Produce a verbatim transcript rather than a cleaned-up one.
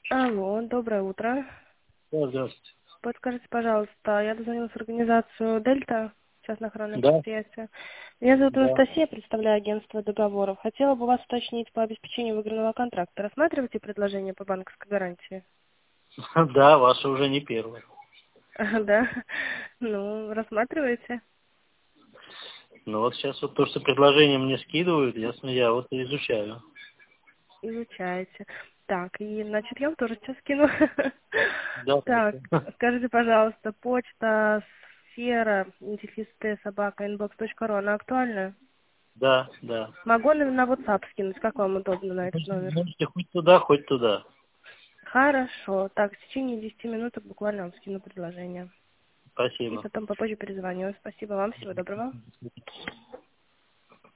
Алло, доброе утро. Да, здравствуйте. Подскажите, пожалуйста, я дозвонилась в организацию «Дельта», частное охранное Да, предприятие. Меня зовут да. Анастасия, представляю агентство договоров. Хотела бы вас уточнить по обеспечению выигранного контракта. Рассматриваете предложение по банковской гарантии? Да, ваша уже не первая. Да? Ну, рассматриваете? Ну вот сейчас вот то, что предложение мне скидывают, ясно, я вот и изучаю. Изучаете. Так, и, значит, я вам тоже сейчас скину. Да, Так, хорошо. скажите, пожалуйста, почта сфера, дефис т собака инбокс точка ру, она актуальна? Да, да. Могу на, на WhatsApp скинуть, как вам удобно на этот Можете номер? можете хоть туда, хоть туда. Хорошо. Так, в течение десяти минуток буквально вам скину предложение. И Спасибо. потом попозже перезвоню. Спасибо вам, всего доброго.